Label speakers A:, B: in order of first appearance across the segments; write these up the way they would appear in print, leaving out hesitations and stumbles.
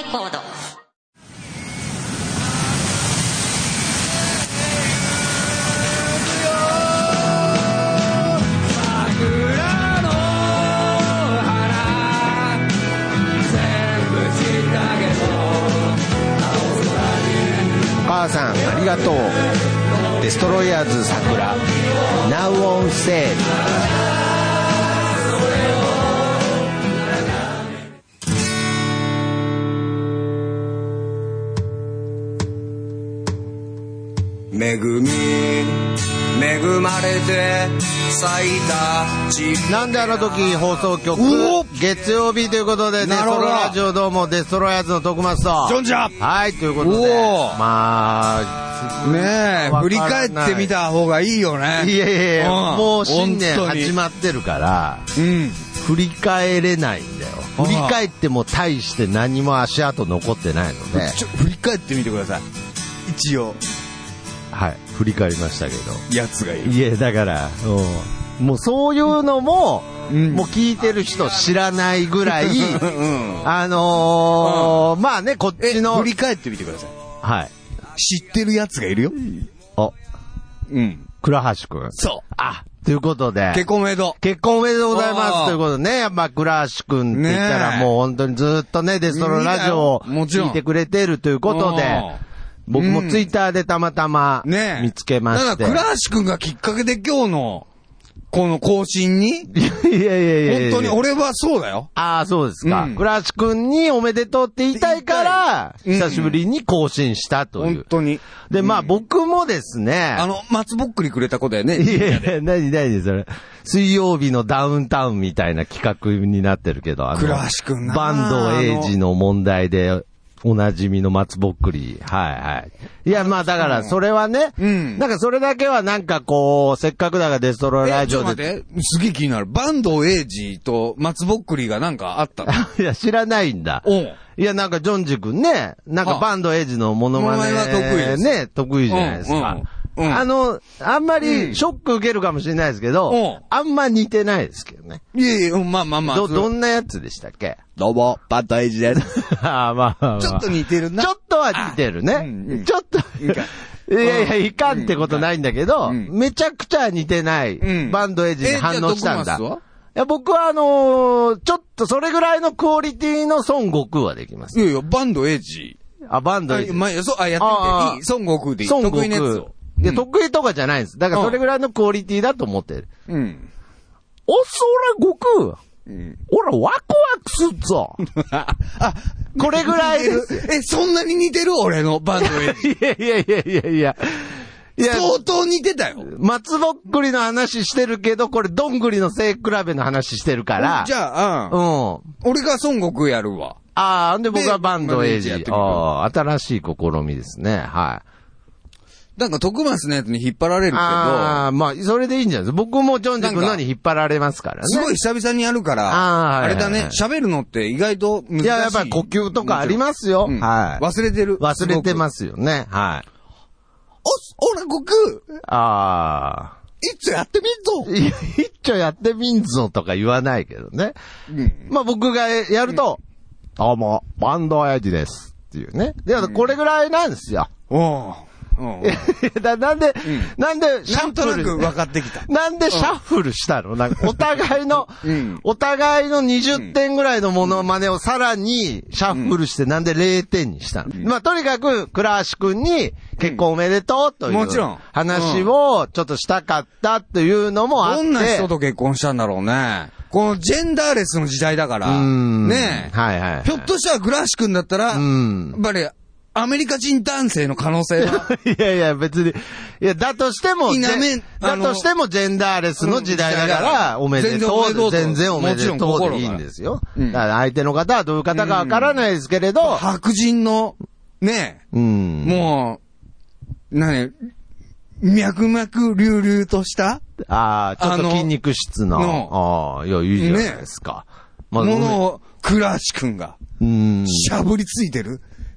A: コード。
B: お母さんありがとう。デストロイヤーズ桜 Now on sale。
C: 恵まれて咲いた
B: なんであの時放送局月曜日ということでデストロラジオどうもデストロイヤーズの徳松と
C: ジョンジャー
B: はいということでまあ
C: ねえ振り返ってみた方がいいよね。
B: いやいやいや、もう新年始まってるから、振り返れないんだよ。振り返っても大して何も足跡残ってないので
C: 振り返ってみてください。一応
B: はい振り返りましたけど
C: やつがいる。
B: いやだからもうそういうのも、もう聞いてる人知らないぐらい、まあねこっちの
C: 振り返ってみてください。
B: はい
C: 知ってるやつがいるよ。
B: 倉橋くん。
C: そう。
B: ということで。
C: 結婚おめでとう。
B: 結婚おめでとうございます。ということでね、やっぱ倉橋くんって言ったらもう本当にずっとね、デストロラジオを聞いてくれてるということで、僕もツイッターでたまたま見つけまして。
C: だから倉橋くんがきっかけで今日のこの更新に
B: いや
C: 本当に俺はそうだよ。
B: そうですか。倉橋くんにおめでとうって言いたいから、久しぶりに更新したという。
C: 本当に。
B: で、まあ僕もですね。
C: 松ぼっくりくれた子だよね。
B: いや、何それ。水曜日のダウンタウンみたいな企画になってるけど、
C: 倉橋くんな。
B: 坂東英二の問題で、おなじみの松ぼっくり。はい。いや、まあだから、それはね、なんかそれだけはなんかこう、せっかくだからデストロラジオで。
C: ちょっと待って、すげえ気になる。坂東英二と松ぼっくりがなんかあったの？
B: いや、知らないんだ。いや、なんかジョンジ君ね、なんか坂東英二のモノマネね、得意じゃないですか。あんまりショック受けるかもしれないですけど、あんま似てないですけどね。
C: いや、まあ。
B: どんなやつでしたっけ？
C: どうも、坂東英二です。
B: まあ。
C: ちょっと似てるな。
B: ちょっとは似てるね。ちょっと。いや、いかんってことないんだけど、めちゃくちゃ似てない。坂東英二に反応したんだ。いや、僕はちょっとそれぐらいのクオリティの孫悟空はできます。
C: いや、坂東英二。
B: 坂東英二。
C: やってみていい？孫悟空でいい？得意なやつを。
B: いや、得意とかじゃないんです。だからそれぐらいのクオリティだと思ってる。おそら悟空。おら、ワクワクすっぞ。これぐらいです。
C: そんなに似てる？俺の坂東英二。
B: いや。
C: 相当似てたよ。
B: 松ぼっくりの話してるけど、これどんぐりの背比べの話してるから。
C: じゃあ、俺が孫悟空やるわ。
B: で僕は坂東英二。新しい試みですね。はい。
C: なんか徳松のやつに引っ張られるけど。
B: まあ、それでいいんじゃないですか。僕もジョンジ君のに引っ張られますからね。
C: すごい久々にやるから、あれだね、喋るのって意外と難しい。
B: いや、やっぱり呼吸とかありますよ。はい。
C: 忘れてる。
B: 忘れてますよね。はい。
C: おら、悟空いっちょやってみんぞ
B: いっちょやってみんぞとか言わないけどね。まあ僕がやると、どうも、坂東英二ですっていうね。で、これぐらいなんですよ。なんで、
C: なんとなく分かってきた。
B: なんでシャッフルしたの？なんかお互いの20点ぐらいのモノマネをさらにシャッフルしてなんで0点にしたの？まあ、とにかく、倉橋くんに結婚おめでとうという話をちょっとしたかったというのもあって。
C: どんな人と結婚したんだろうね。このジェンダーレスの時代だから。ねえ。ひょっとしたら倉橋くんだったら、やっぱり、アメリカ人男性の可能性は
B: いや、別に。いや、だとしてもジェンダーレスの時代だから、おめでとう。全然おめでとうでいいんですよ。だから相手の方はどういう方かわからないですけれど。
C: 白人の、ね、もう、脈々隆々とした
B: ちょっと筋肉質の。いや、いいじゃないですか。
C: ものを、倉橋くんが、しゃぶりついてる。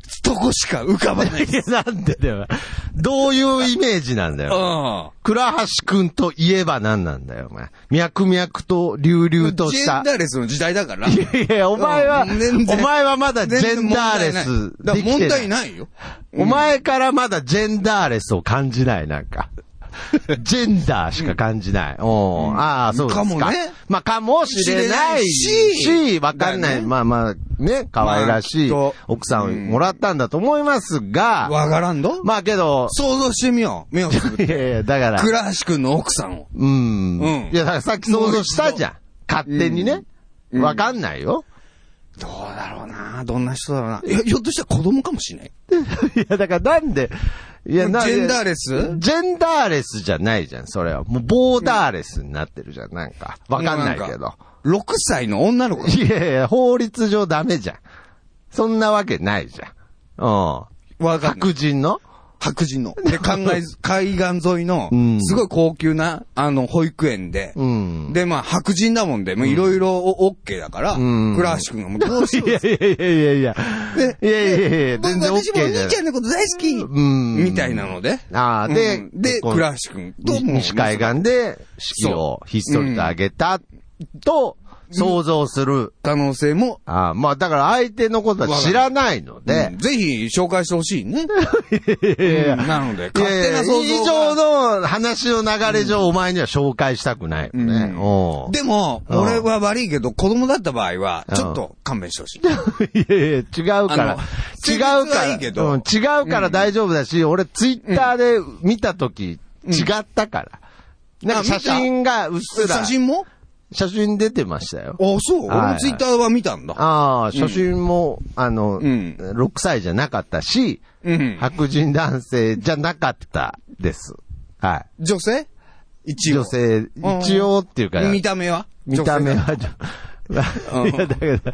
C: とこしか浮かばない。
B: いや、なんでだよ。どういうイメージなんだよ。倉橋くんといえば何なんだよ、お前。脈々と隆々とした。
C: ジェンダーレスの時代だから。
B: いやいや、お前はまだジェンダーレスできてない。
C: 問題ないよ。
B: お前からまだジェンダーレスを感じない、なんか。ジェンダーしか感じない。ああ、そうですか。かもね。まあ、かもしれないし、わかんない。まあまあ、ね、可愛らしい奥さんをもらったんだと思いますが。
C: わからんど？
B: まあけど。
C: 想像してみよう。目をつぶって。
B: いやいや、だから。
C: 倉橋くんの奥さんを。
B: いや、だからさっき想像したじゃん。勝手にね。わかんないよ。
C: どうだろうな。どんな人だろうな。ひょっとしたら子供かもしれない。
B: いや、だからなんで、いや、
C: ジェンダーレス？
B: ジェンダーレスじゃないじゃん、それは。もう、ボーダーレスになってるじゃん、なんか。わかんないけど。
C: 6歳の女の子。
B: いやいや、法律上ダメじゃん。そんなわけないじゃん。わかんない。白人ので、海岸沿いの、すごい高級な、保育園で、で、まあ、白人だもんで、もういろいろオッケーだから、倉橋くんがもうどうしよう。 いや、全然オッケーじゃない。
C: 私もお兄ちゃんのこと大好きみたいなので、で、倉橋くんと、
B: 西海岸で式をひっそりとあげたと、想像する
C: 可能性も。
B: まあだから相手のことは知らないので。
C: ぜひ紹介してほしいね。なので、勝手な想像が。
B: 以上の話の流れ上お前には紹介したくないよね。
C: でも、俺は悪いけど、子供だった場合は、ちょっと勘弁してほしい。
B: いやいや、違うから。違うから大丈夫だし、俺ツイッターで見たとき、違ったから。なんか写真がうっすら。
C: 写真も
B: 写真出てましたよ。
C: そう、俺もツイッターは見たんだ。
B: 写真も、6歳じゃなかったし、白人男性じゃなかったです。はい。
C: 女性
B: 女性、一応っていうか。
C: 見た目は。
B: いや、だから、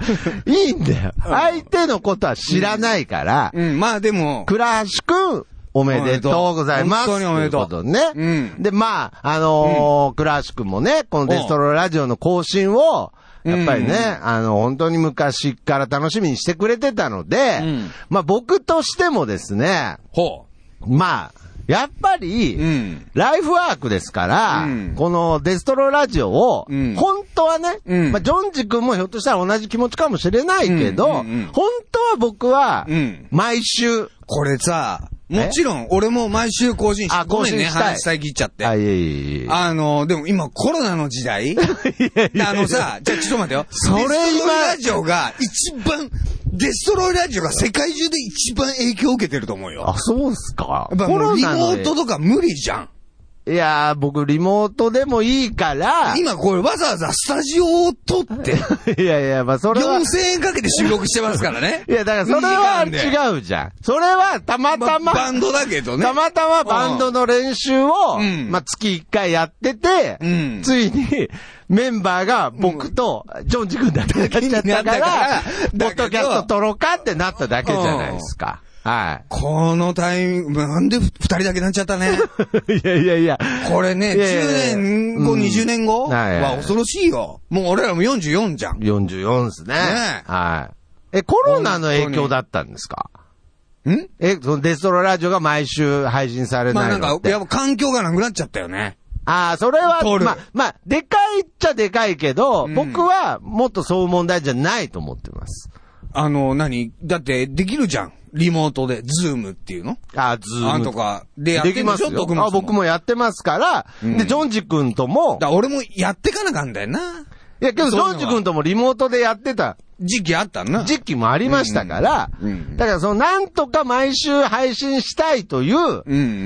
B: いいんだよ。相手のことは知らないから。
C: まあでも。
B: 倉橋くん、おめでとうございます。
C: 本当におめでとう。
B: ということね。で、まあ、倉橋くんもね、このデストロラジオの更新を、やっぱりね、本当に昔から楽しみにしてくれてたので、まあ僕としてもですね、まあ、やっぱり、ライフワークですから、このデストロラジオを、本当はね、まあ、ジョンジ君もひょっとしたら同じ気持ちかもしれないけど、本当は僕は、毎週。
C: これさ、もちろん、俺も毎週更新して、ごめんね、話遮っちゃって。でも今コロナの時代さ、じゃあちょっと待ってよ。それ今、デストロイラジオがデストロイラジオが世界中で一番影響を受けてると思うよ。
B: そうっすか。
C: リモートとか無理じゃん。
B: いやー、僕リモートでもいいから。
C: 今これわざわざスタジオを撮って。
B: いやいや、まあそれは。
C: 4000円かけて収録してますからね。
B: いや、だからそれは違うじゃん。それはたまたま。
C: バンドだけどね。
B: たまたまバンドの練習を、まあ月1回やってて、ついに、メンバーが僕とジョンジ君だけになっちゃったから、ポッドキャスト撮ろうかってなっただけじゃないですか。はい。
C: このタイミング、なんで2人だけなっちゃったね。
B: いや。
C: これね、10年後、20年後は恐ろしいよ。もう俺らも44じゃん。
B: 44ですね。はい。コロナの影響だったんですか？そのデストロラジオが毎週配信されないのって。
C: まあなんか、やっぱ環境がなくなっちゃったよね。
B: それは、まあ、でかいっちゃでかいけど、僕はもっとそういう問題じゃないと思ってます。
C: だってできるじゃん。リモートで、ズームっていうの？
B: ズーム。
C: とかでやってるでしょ？
B: 僕もやってますから、で、ジョンジ君とも。
C: 俺もやってかなかんだよな。
B: いや、けど、ジョンジ君ともリモートでやってた。
C: 時期あったな。
B: 時期もありましたから、だからなんとか毎週配信したいという、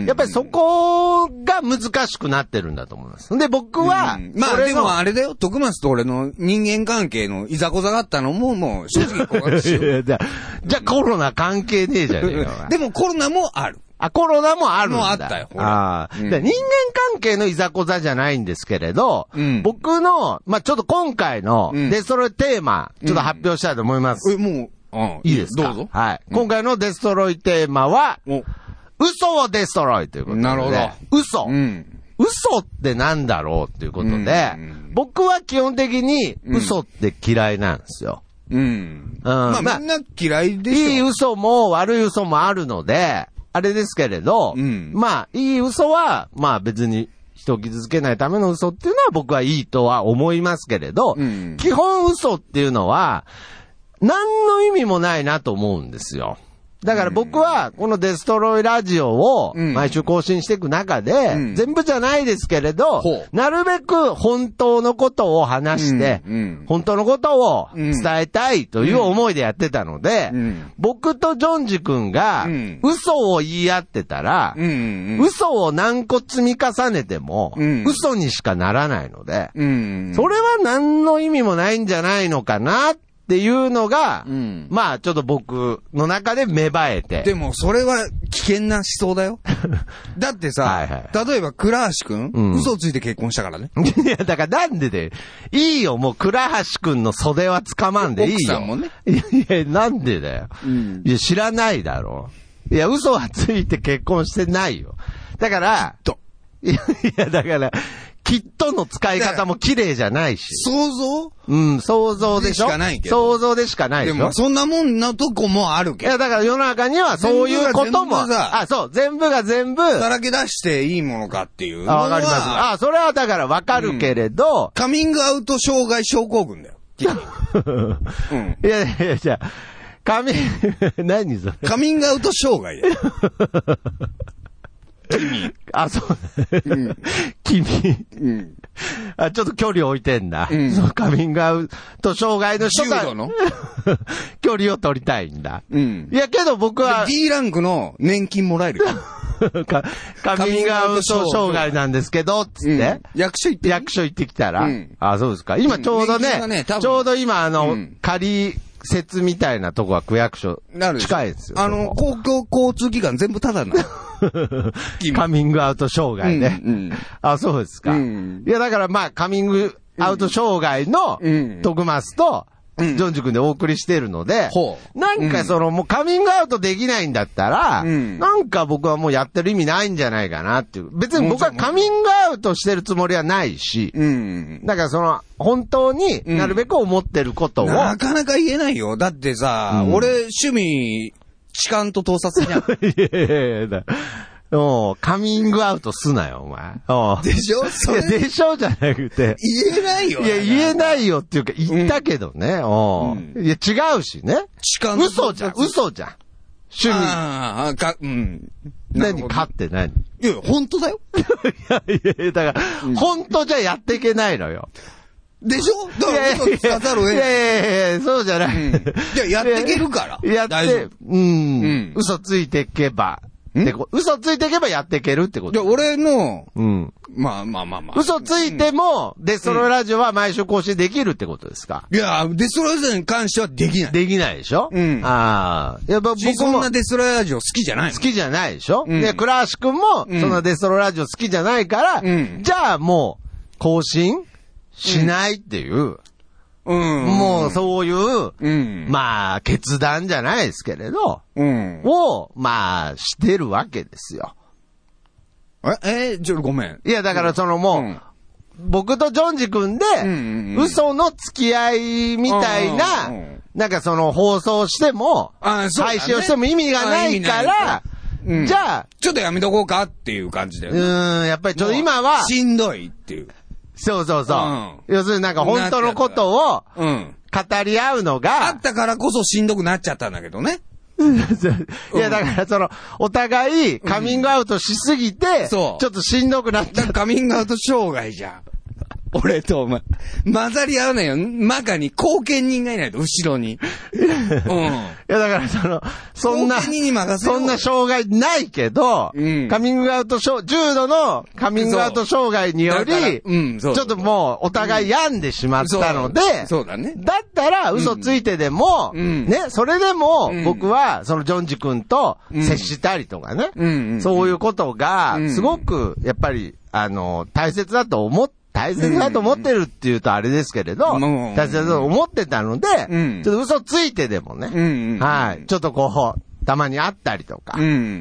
B: やっぱりそこが難しくなってるんだと思います。で、僕は、
C: まあでもあれだよ、徳松と俺の人間関係のいざこざがあったのももう正直こう
B: じゃあコロナ関係ねえじゃねえか。
C: でもコロナもある。
B: コロナもあるんだ。
C: もうあったよ。
B: 人間関係のいざこざじゃないんですけれど、僕の、まあ、ちょっと今回のデストロイテーマ、ちょっと発表したいと思います。
C: もう、
B: いいですか？
C: どうぞ。
B: はい。今回のデストロイテーマは、嘘をデストロイということで。
C: なるほど。
B: 嘘。嘘ってなんだろうっていうことで、僕は基本的に嘘って嫌いなんですよ。
C: うん。まあみんな嫌いでしょ。
B: いい嘘も悪い嘘もあるので、あれですけれど、まあ、いい嘘は、まあ別に人を傷つけないための嘘っていうのは僕はいいとは思いますけれど、基本嘘っていうのは、何の意味もないなと思うんですよ。だから僕は、このデストロイラジオを毎週更新していく中で、全部じゃないですけれど、なるべく本当のことを話して、本当のことを伝えたいという思いでやってたので、僕とジョンジ君が嘘を言い合ってたら、嘘を何個積み重ねても、嘘にしかならないので、それは何の意味もないんじゃないのかなっていうのが、まあちょっと僕の中で芽生えて。
C: でもそれは危険な思想だよ。だってさ、例えば倉橋くん、嘘ついて結婚したからね。
B: いや、だからなんでで、いいよ、もう倉橋くんの袖は掴まんでいいよ。
C: 奥さんもね。
B: いや、なんでだよ。いや、知らないだろう。いや、嘘はついて結婚してないよ。だから、いや、だから、きっとの使い方も綺麗じゃないし。
C: 想像？
B: 想像でしょ？
C: でしかないけど。
B: 想像でしかないでしょ？
C: でも、そんなもんなとこもあるけど。
B: いや、だから世の中にはそういうことも。そう、全部が全部。
C: さらけ出していいものかっていうのは。
B: わかります。それはだからわかるけれど。
C: カミングアウト障害症候群だよ。
B: いや、じゃあ、何それ。
C: カミングアウト障害だよ。
B: そう。君。ちょっと距離を置いてんだ。カミングアウト障害の人が距離を取りたいんだ。いやけど僕は
C: D ランクの年金もらえるよ。
B: カミングアウト障害なんですけど、つって。
C: 役所
B: 行ってきたら。そうですか。今ちょうどね、ちょうど今仮設みたいなとこは区役所近いですよ。
C: 公共交通機関全部タダなの。
B: カミングアウト障害ね。そうですか。いや、だからまあ、カミングアウト障害の徳松と、ジョンジ君でお送りしているので、なんかもうカミングアウトできないんだったら、なんか僕はもうやってる意味ないんじゃないかなっていう。別に僕はカミングアウトしてるつもりはないし、だから本当になるべく思ってることを。
C: なかなか言えないよ。だってさ、俺趣味、痴漢と盗撮じゃん。
B: いやカミングアウトすなよ、お前。
C: でしょ？
B: いや、でしょじゃなくて。
C: 言えないよ。
B: いや、言えないよっていうか、言ったけどね。いや、違うしね。
C: 痴漢
B: 嘘じゃん。趣味。何かって何？
C: いや、本当だよ。
B: いや、だから、本当じゃやっていけないのよ。
C: でしょ？だから嘘つかざるを得ない。
B: いや、そうじゃない。
C: いや、やっていけるから。
B: 嘘ついていけば。嘘ついていけばやっていけるってこと。
C: いや、俺の、まあ。
B: 嘘ついても、デストロイラジオは毎週更新できるってことですか？
C: いや、デストロイラジオに関してはできない。
B: できないでしょ？やっぱ僕も。
C: そんなデストロイラジオ好きじゃないの？
B: 好きじゃないでしょ？で、倉橋くんも、そのデストロイラジオ好きじゃないから、じゃあもう、更新しないっていう。もうそういう、まあ、決断じゃないですけれど、を、まあ、してるわけですよ。
C: ごめん。
B: いや、だからもう、僕とジョンジ君で、嘘の付き合いみたいな、なんか放送しても、配信をしても意味がないから、じゃあ、
C: ちょっとやめとこうかっていう感じだよね。
B: やっぱり今は、
C: しんどいっていう。
B: そう。要するになんか本当のことを、語り合うのが、
C: あったからこそしんどくなっちゃったんだけどね。
B: いや、だからお互いカミングアウトしすぎて、ちょっとしんどくなっちゃった。
C: カミングアウト障害じゃん。俺とお前。混ざり合わないよ。中に貢献人がいないと、後ろに。い
B: や、だからそんな障害ないけど、カミングアウト重度のカミングアウト障害により、ちょっともうお互い病んでしまったので、
C: そうだね。
B: だったら嘘ついてでも、ね、それでも僕はジョンジ君と接したりとかね、そういうことが、すごくやっぱり、大切だと思ってるって言うとあれですけれど、大切だと思ってたので、ちょっと嘘ついてでもね、はい、ちょっとたまにあったりとか。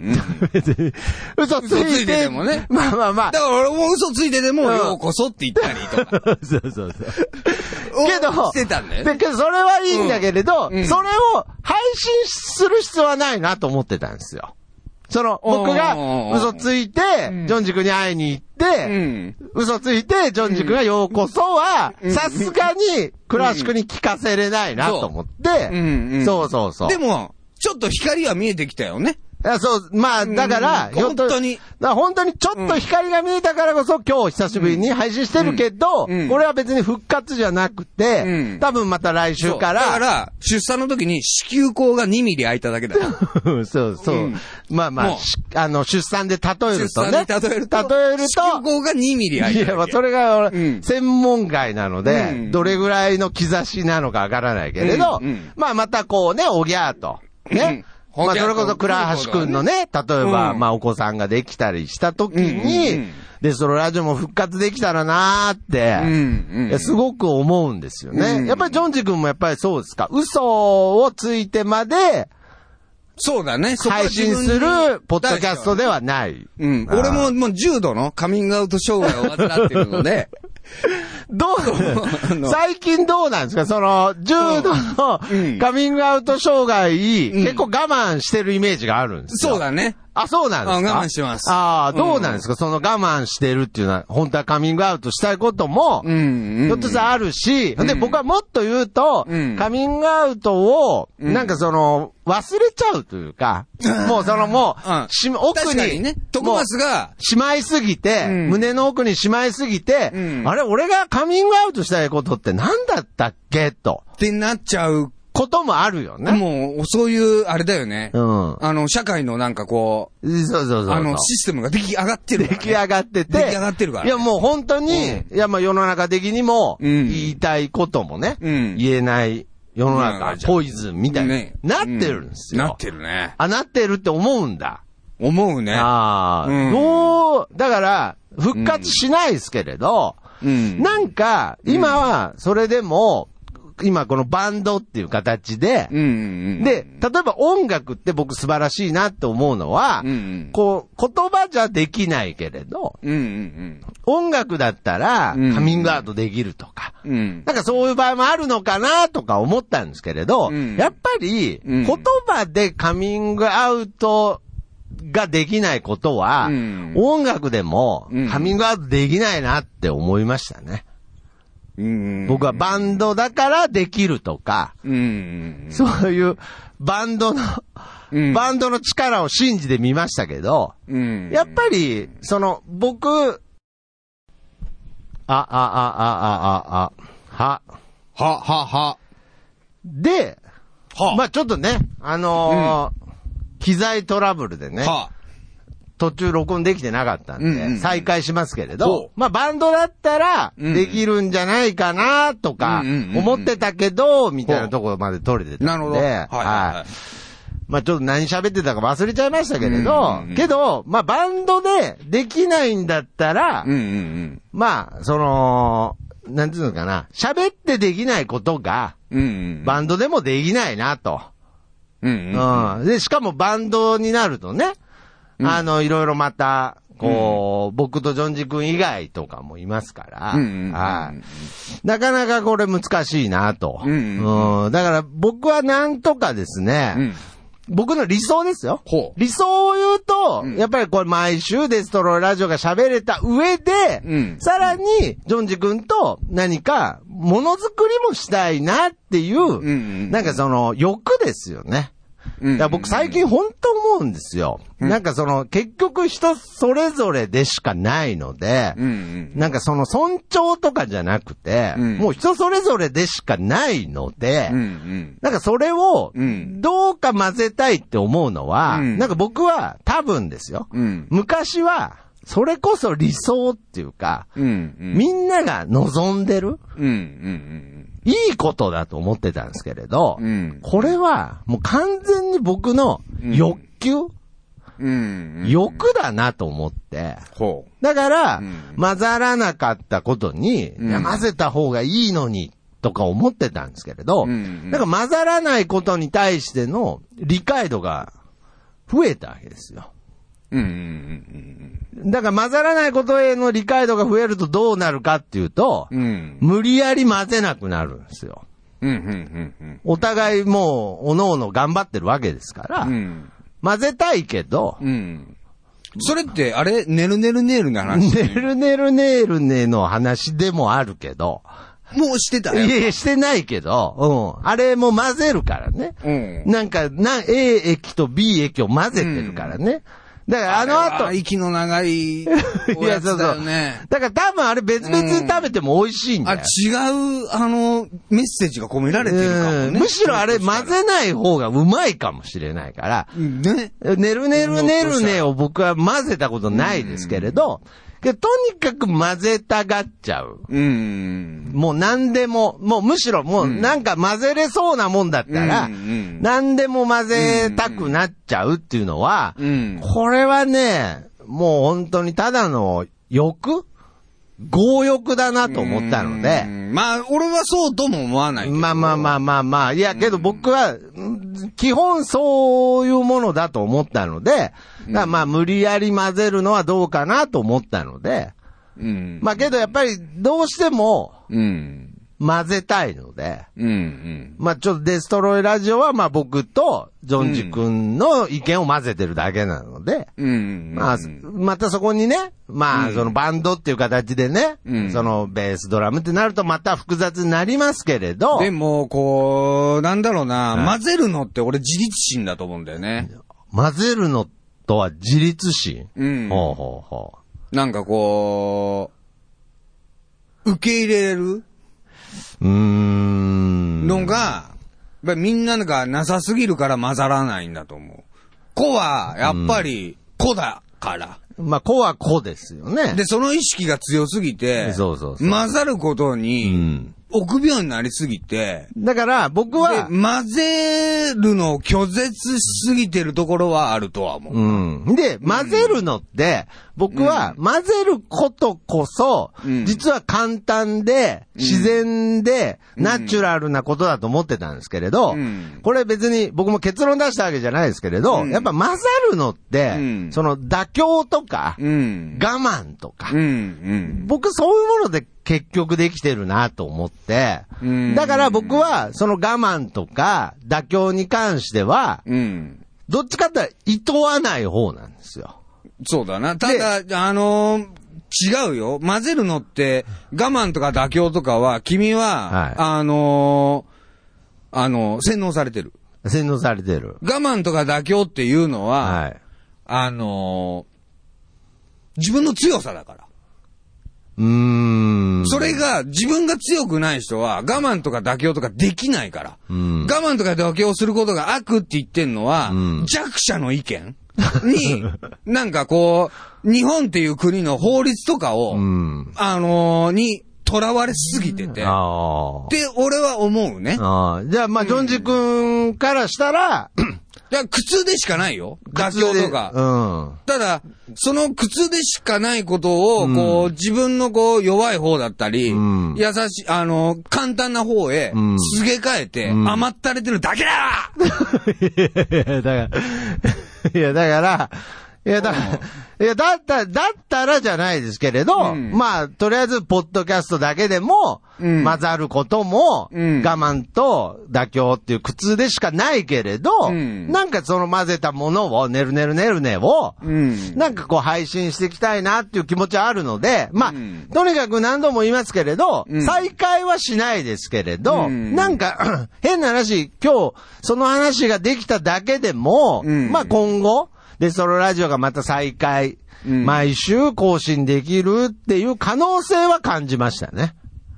B: 嘘ついて
C: でもね。
B: まあまあまあ。
C: だから俺も嘘ついてでも、ようこそって言ったりとか。
B: そう。けど、
C: してたんだよ
B: ね。けどそれはいいんだけれど、それを配信する必要はないなと思ってたんですよ。僕が嘘ついて、ジョンジ君に会いに行って、嘘ついて、ジョンジ君がようこそは、さすがに、倉橋君に聞かせれないなと思って、そう。
C: でも、ちょっと光は見えてきたよね。
B: そう、まあ、だから、
C: 本当に
B: ちょっと光が見えたからこそ、今日久しぶりに配信してるけど、これは別に復活じゃなくて、多分また来週から。
C: だから、出産の時に子宮口が2ミリ開いただけだよ。
B: そう。まあ、出産で例えるとね。
C: 出産で例えると。子宮口が2ミリ開いただけ。
B: いや、それが、専門外なので、どれぐらいの兆しなのかわからないけれど、まあ、またこうね、おぎゃーと。ね。まあ、それこそ倉橋くんのね、例えば、まあ、お子さんができたりした時に、で、そのラジオも復活できたらなーって、すごく思うんですよね。やっぱりジョンジ君もやっぱりそうですか。嘘をついてまで、
C: そうだね。
B: 配信するポッドキャストではない。
C: 俺ももう重度のカミングアウト障害を患ってるので、
B: 最近どうなんですか重度のカミングアウト障害、結構我慢してるイメージがあるんですよ。
C: そうだね。
B: あ、そうなんですか？
C: 我慢してます。
B: どうなんですか？その我慢してるっていうのは、本当はカミングアウトしたいことも、ひょっとしたらあるし、で、僕はもっと言うと、カミングアウトを、なんか忘れちゃうというか、もう奥に、
C: ね、徳松が、
B: しまいすぎて、胸の奥にしまいすぎて、あれ、俺がカミングアウトしたいことって何だったっけと。
C: ってなっちゃう。
B: こともあるよね。
C: もう、そういう、あれだよね。社会のなんかこう、
B: そう
C: システムが出来上がってる、
B: 出来上がってて。
C: 出来上がってるから。
B: いや、もう本当に、いや、まあ世の中的にも、言いたいこともね、言えない世の中、ポイズンみたいになってるんですよ。
C: なってるね。
B: なってるって思うんだ。
C: 思うね。
B: だから、復活しないですけれど、なんか、今は、それでも、今このバンドっていう形で、で、例えば音楽って僕素晴らしいなって思うのは、こう、言葉じゃできないけれど、音楽だったらカミングアウトできるとか、なんかそういう場合もあるのかなとか思ったんですけれど、やっぱり言葉でカミングアウトができないことは、音楽でもカミングアウトできないなって思いましたね。僕はバンドだからできるとか、そういうバンドの力を信じてみましたけど、やっぱり、僕、で、まあちょっとね、機材トラブルでね、途中録音できてなかったんで、再開しますけれど、まあバンドだったらできるんじゃないかなとか思ってたけど、みたいなところまで取れてたんで、はい。まあちょっと何喋ってたか忘れちゃいましたけれど、まあバンドでできないんだったら、まあなんていうのかな、喋ってできないことが、バンドでもできないなと。で、しかもバンドになるとね、いろいろまた、僕とジョンジ君以外とかもいますから、なかなかこれ難しいなと。だから僕はなんとかですね、僕の理想ですよ。理想を言うと、やっぱりこれ毎週デストロイラジオが喋れた上で、さらにジョンジ君と何かものづくりもしたいなっていう、なんか欲ですよね。僕最近本当思うんですよ。なんか結局人それぞれでしかないので、なんか尊重とかじゃなくて、もう人それぞれでしかないので、なんかそれをどうか混ぜたいって思うのは、なんか僕は多分ですよ。昔はそれこそ理想っていうか、みんなが望んでる。いいことだと思ってたんですけれど、これはもう完全に僕の欲求、欲だなと思って、だから、混ざらなかったことに、いや混ぜた方がいいのに、とか思ってたんですけれど、なんか混ざらないことに対しての理解度が増えたわけですよ。だから混ざらないことへの理解度が増えるとどうなるかっていうと、無理やり混ぜなくなるんですよ。お互いもう、おのおの頑張ってるわけですから、混ぜたいけど、
C: それって、あれねるねるねーるの話
B: ねるねるねーるねの話でもあるけど、
C: もうしてたよ。
B: いや、してないけど、あれも混ぜるからね。なんか、A 液と B 液を混ぜてるからね。だからあの後。
C: 息の長いおやつだよね。
B: だから多分あれ別々に食べても美味しいんだよ。
C: 違う、メッセージが込められてるかもね。
B: むしろあれ混ぜない方がうまいかもしれないから。ね。ねるねるねるねを僕は混ぜたことないですけれど、とにかく混ぜたがっちゃう。もう何でも、もうむしろもうなんか混ぜれそうなもんだったら、何でも混ぜたくなっちゃうっていうのは、これはね、もう本当にただの強欲だなと思ったので。
C: まあ、俺はそうとも思わないけど。
B: まあ。いや、けど僕は、基本そういうものだと思ったので、まあ、無理やり混ぜるのはどうかなと思ったので、まあ、けどやっぱりどうしても、混ぜたいので、まあ、ちょっとデストロイラジオはまあ僕とジョンジ君の意見を混ぜてるだけなので、まあ、またそこにね、まあ、そのバンドっていう形でね、そのベースドラムってなるとまた複雑になりますけれど。
C: でも、こう、なんだろうな、混ぜるのって俺自立心だと思うんだよね。
B: 混ぜるのとは自立心。なんか
C: こう、受け入れれるのが、やっぱりみんながなさすぎるから混ざらないんだと思う。子は、やっぱり、子だから。
B: まあ、子は子ですよね。
C: で、その意識が強すぎて、混ざることに、臆病になりすぎて。
B: だから僕は。
C: 混ぜるのを拒絶しすぎてるところはあるとは思
B: う。で、混ぜるのって、僕は混ぜることこそ、実は簡単で、自然で、ナチュラルなことだと思ってたんですけれど、これ別に僕も結論出したわけじゃないですけれど、やっぱ混ざるのって、その妥協とか、我慢とか、僕そういうもので結局できてるなと思って、だから僕はその我慢とか妥協に関しては、どっちかって言ったら厭わない方なんですよ。
C: そうだな。ただ、違うよ。混ぜるのって、我慢とか妥協とかは、君は、洗脳されてる。
B: 洗脳されてる。
C: 我慢とか妥協っていうのは、自分の強さだから。それが自分が強くない人は我慢とか妥協とかできないから。我慢とか妥協することが悪って言ってんのは、弱者の意見に、なんかこう、日本っていう国の法律とかを、に囚われすぎてて、って俺は思うね。
B: じゃあまあ、ジョンジ君からしたら、
C: 苦痛でしかないよ。妥協とか。ただ、その苦痛でしかないことを、こう、自分のこう、弱い方だったり、優しい、簡単な方へ、すげ替えて、甘ったれてるだけだだったらじゃないですけれど、まあ、とりあえず、ポッドキャストだけでも、混ざることも、我慢と妥協っていう苦痛でしかないけれど、なんかその混ぜたものを、ねるねるねるねを、なんかこう配信していきたいなっていう気持ちはあるので、まあ、とにかく何度も言いますけれど、再開はしないですけれど、なんか、変な話、今日、その話ができただけでも、まあ今後、デストロラジオがまた再開、毎週更新できるっていう可能性は感じましたね。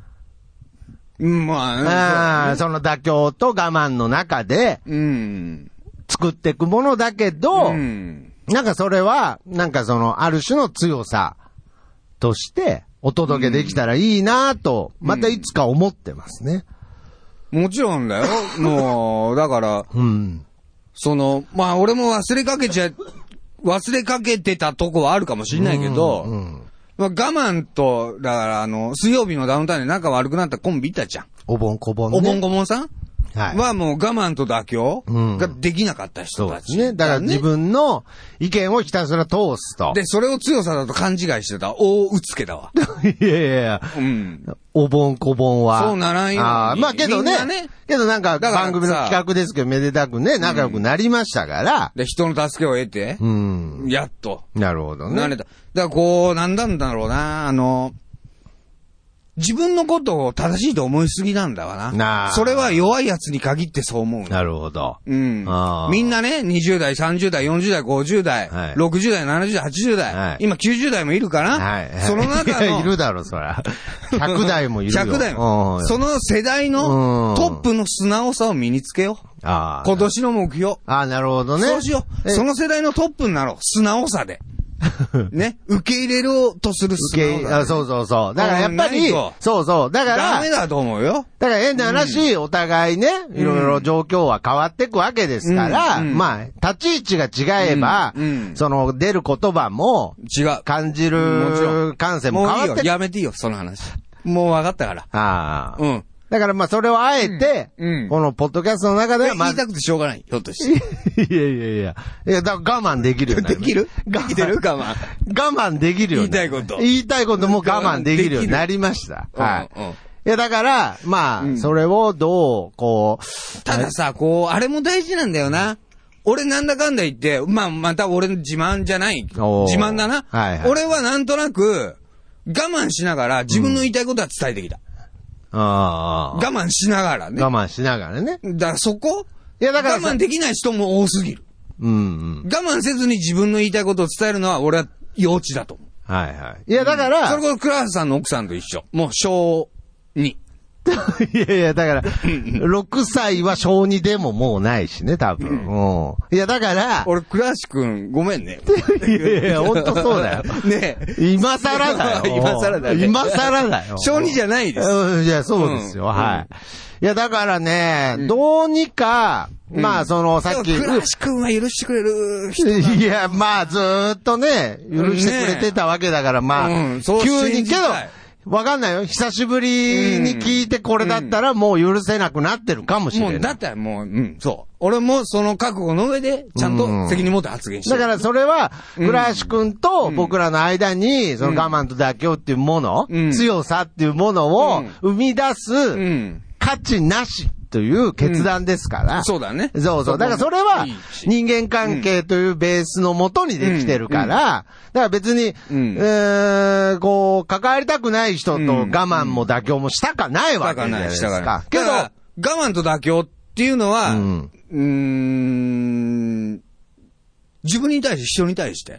C: ま
B: あ、その妥協と我慢の中で、作っていくものだけど、なんかそれは、なんかその、ある種の強さとしてお届けできたらいいなと、またいつか思ってますね。
C: もちろんだよ。もう、だから、まあ俺も忘れかけてたとこはあるかもしれないけど、まあ、我慢と、だから水曜日のダウンタウンで仲悪くなったコンビいたじゃん。
B: おぼんこぼんね。
C: おぼんこぼんさんはもう我慢と妥協ができなかった人たち。
B: そうですね。だから自分の意見をひたすら通すと。
C: で、それを強さだと勘違いしてた。大うつけだわ。
B: いやいやいや。お盆小盆は。
C: そうならんよ。
B: まあけどね。けどなんか番組の企画ですけど、めでたくね、仲良くなりましたから。
C: で、人の助けを得て。やっと。
B: なるほどね。
C: なれた。だからこう、なんだんだろうな、自分のことを正しいと思いすぎなんだわな。それは弱い奴に限ってそう思う。
B: なるほど。
C: みんなね、20代、30代、40代、50代、60代、70代、80代、今90代もいるかな、その中の。
B: いるだろ、そら。100代もいるよ。
C: 100代も。その世代のトップの素直さを身につけよう。今年の目標。
B: なるほどね。
C: そうしよう。その世代のトップになろう。素直さで。ね。受け入れようとする素直さ。
B: そうそうそう。だからやっぱり、そうそう。だから。
C: ダメだと思うよ。
B: だから変な話、お互いね、いろいろ状況は変わっていくわけですから、まあ、立ち位置が違えば、その出る言葉も、感じる感性も変わって
C: もういいよ。やめていいよ、その話。もう分かったから。
B: だからまあそれをあえて、このポッドキャストの中では
C: 言いたくてしょうがない。ひょっとして。
B: いや、だから我慢できるよね。
C: できる我
B: 慢できるよね。言いたいことも我慢できるようになりました。はい。いや、だから、まあ、それをどう、こう。
C: たださ、こう、あれも大事なんだよな。俺なんだかんだ言って、まあ、また俺の自慢じゃない。自慢だな。俺はなんとなく、我慢しながら自分の言いたいことは伝えてきた。我慢しながらね。
B: 我慢しながらね。
C: だからそこいやだから我慢できない人も多すぎる。我慢せずに自分の言いたいことを伝えるのは俺は幼稚だと思う。
B: はいはい。いやだから。
C: それこそ倉橋さんの奥さんと一緒。もう小2。
B: いやいや、だから、6歳は小2でももうないしね、多分。いや、だから。
C: 俺、倉橋くん、ごめんね。
B: いやいや、ほんとそうだよ。
C: ね
B: 今更だよ。
C: 今更だよ。
B: 今更だよ。
C: 小2じゃないです。
B: いや、そうですよ。はい。いや、だからね、どうにか、まあ、その、さっき。
C: 倉橋くんは許してくれる人。
B: いや、まあ、ずーっとね、許してくれてたわけだから、まあ、急に、けど、わかんないよ。久しぶりに聞いてこれだったらもう許せなくなってるかもしれない。もう
C: だったらもう、そう。俺もその覚悟の上で、ちゃんと責任持って発言してる。
B: だからそれは、倉橋くんと僕らの間に、その我慢と妥協っていうもの、強さっていうものを生み出す価値なしという決断ですから。
C: そうだね。
B: そうそう。だからそれは人間関係というベースのもとにできてるから、だから別に、こう、関わりたくない人と我慢も妥協もしたかないわけじゃないですか。
C: けど、我慢と妥協っていうのは、自分に対して人に対して。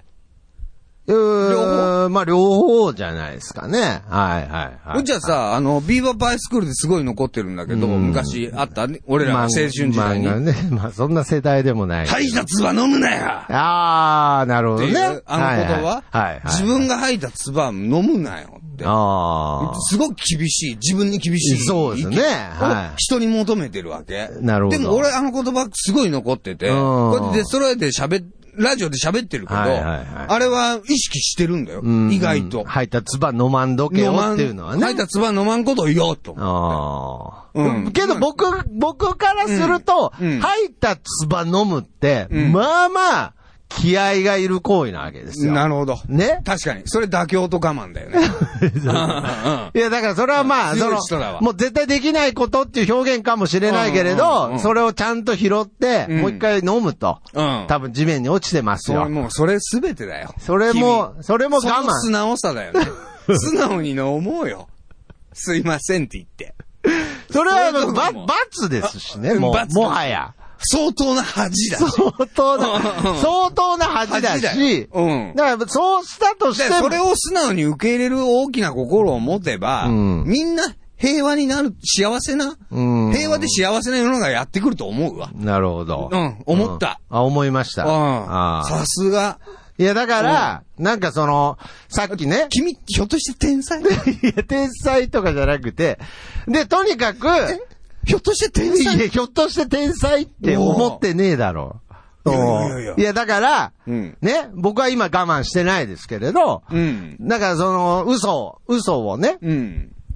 B: まあ、両方じゃないですかね。はいはい。
C: じゃあさ、ビーバーパイスクールですごい残ってるんだけど、昔あったね。俺らの青春時代に。
B: まあ、そんな世代でもない。
C: 吐いた唾飲むなよ
B: なるほどね。
C: 言葉自分が吐いた唾飲むなよって。すごく厳しい。自分に厳しい。
B: そうですね。
C: 人に求めてるわけ。
B: なるほど。
C: でも俺言葉すごい残ってて、こうやってデストロイでラジオで喋ってるけど、あれは意識してるんだよ。意外と。
B: 吐いた唾飲まんどけよっていうのはね。
C: 吐いた唾飲まんことを言おうと。
B: けど僕からすると、吐いた唾飲むって、まあまあ、気合がいる行為なわけですよ。
C: なるほど。
B: ね。
C: 確かに。それ妥協と我慢だよね。
B: いや、だからそれはまあ、もう絶対できないことっていう表現かもしれないけれど、それをちゃんと拾って、もう一回飲むと。多分地面に落ちてますよ。
C: もうそれすべてだよ。
B: それも我慢。
C: その素直さだよね。素直に飲もうよ。すいませんって言って。
B: それは罰ですしね、もはや。
C: 相当な恥だし。
B: 相当な恥だし。だから、そうしたとしても。
C: それを素直に受け入れる大きな心を持てば、みんな平和になる、幸せな、平和で幸せな世の中がやってくると思うわ。
B: なるほど。
C: 思った。
B: 思いました。
C: さすが。
B: いや、だから、なんかさっきね。
C: 君、ひょっとして天才？
B: いや、天才とかじゃなくて、で、とにかく、
C: ひょっとして天才？
B: いや、ひょっとして天才って思ってねえだろう。いや、だから、ね、僕は今我慢してないですけれど、だから嘘をね、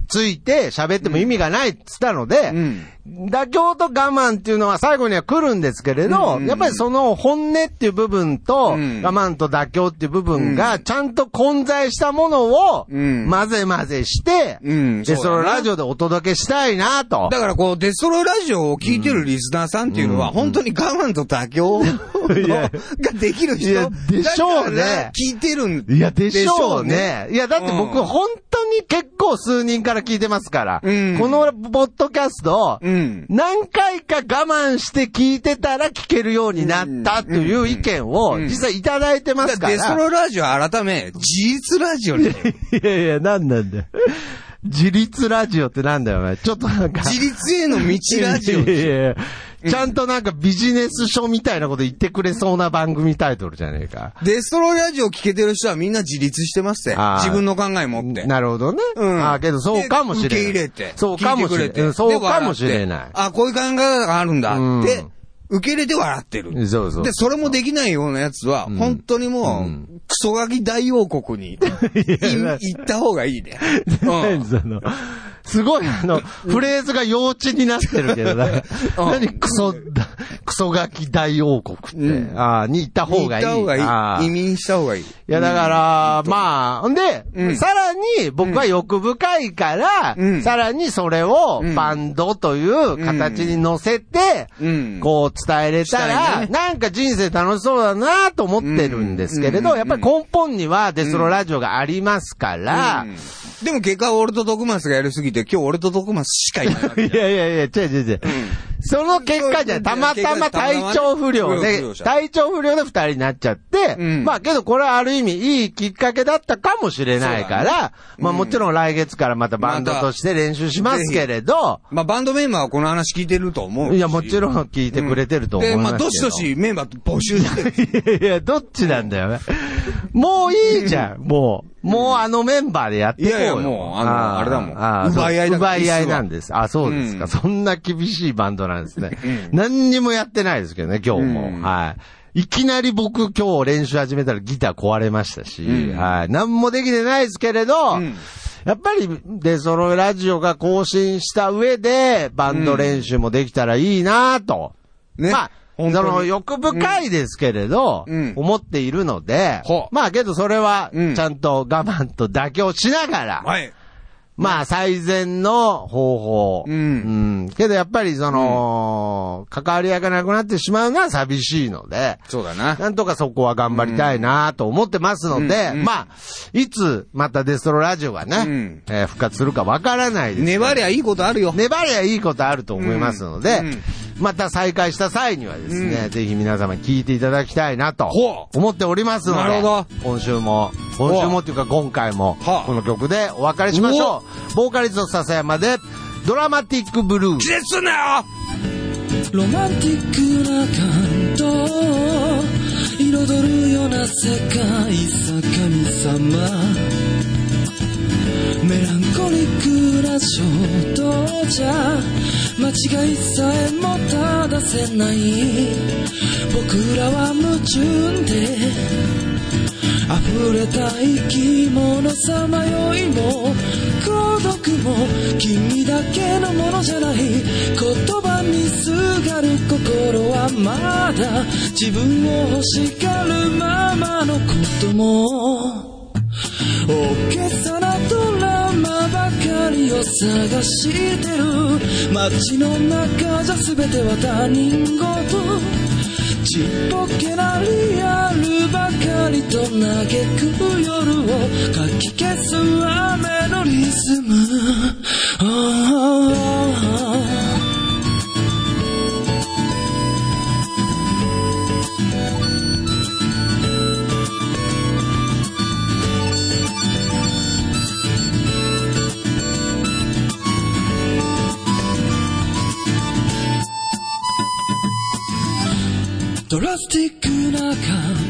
B: ついて喋っても意味がないって言ったので、妥協と我慢っていうのは最後には来るんですけれど、やっぱりその本音っていう部分と、我慢と妥協っていう部分がちゃんと混在したものを混ぜ混ぜして、デストロイラジオでお届けしたいなと。
C: だからこう、デストロイラジオを聞いてるリスナーさんっていうのは、本当に我慢と妥協ができる人
B: でしょうね。
C: 聞いてるん
B: でしょうね。いや、でしょうね。いや、だって僕本当に結構数人から聞いてますから、このポッドキャスト、何回か我慢して聞いてたら聞けるようになったという意見を実際いただいてますから。
C: デストロラジオ改め、自立ラジオに。
B: いやいや、なんなんだよ。自立ラジオってなんだよ、お前。ちょっとなんか。
C: 自立への道ラジオ。
B: いやいやちゃんとなんかビジネス書みたいなこと言ってくれそうな番組タイトルじゃねえか。
C: デストロイラジオ聞けてる人はみんな自立してますって。自分の考え持って。
B: なるほどね。けどそうかもしれない。
C: 受け入れて。
B: そうかもしれない。そうかもしれない。
C: こういう考え方があるんだって。受け入れて笑ってる。
B: そうそう。
C: で、それもできないようなやつは、本当にもう、クソガキ大王国に行った方がいいね。
B: すごいフレーズが幼稚になってるけど、何クソガキ大王国って、に行った方がいい。
C: 行った方がいい。移民した方がいい。い
B: や、だから、まあ、で、さらに僕は欲深いから、さらにそれをバンドという形に乗せて、こう伝えれたら、なんか人生楽しそうだなと思ってるんですけれど、やっぱり根本にはデストロラジオがありますから、
C: でも結果俺と徳松がやりすぎて、今日俺と徳松しかいないわけ。
B: いや、違う。その結果じゃ、たまたま体調不良で二人になっちゃって、まあけどこれはある意味いいきっかけだったかもしれないから、まあもちろん来月からまたバンドとして練習しますけれど、
C: まあバンドメンバーはこの話聞いてると思う。
B: いや、もちろん聞いてくれてると思いますけど。
C: まあどしどしメンバー募集し
B: て。いや、どっちなんだよね。もういいじゃん、もうあのメンバーでやっていこうよ。いやいや、もう、あれだもん。奪い合いなんです。そうですか。そんな厳しいバンドなんですね。何にもやってないですけどね、今日も。はい。いきなり僕今日練習始めたらギター壊れましたし、はい。何もできてないですけれど、やっぱりデストロイラジオが更新した上で、バンド練習もできたらいいなと。まあ、欲深いですけれど、思っているので、まあけどそれは、ちゃんと我慢と妥協しながら、まあ最善の方法。けどやっぱり関わり合いがなくなってしまうのは寂しいので、
C: そうだな。
B: なんとかそこは頑張りたいなと思ってますので、まあ、いつまたデストロラジオがね、復活するかわからないです。
C: 粘りゃいいことあるよ。
B: 粘りゃいいことあると思いますので、また再開した際にはですね、ぜひ皆様聞いていただきたいなと思っておりますので、
C: なるほど。
B: 今週もっていうか今回もこの曲でお別れしましょう。ボーカリスト笹山でドラマティックブルー。
C: 気絶すんなよ。
A: ロマンティックな感動彩るような世界さ神様、メランコリックな衝動じゃ間違いさえも正せない、僕らは矛盾で溢れた生き物さまよいも孤独も君だけのものじゃない、言葉にすがる心はまだ自分を欲しがるままのことも、大げさなドラマばかりを探してる、街の中じゃ全ては他人事、ちっぽけなリアルばかりと嘆く夜をかき消す雨のリズム、ドラスティックな感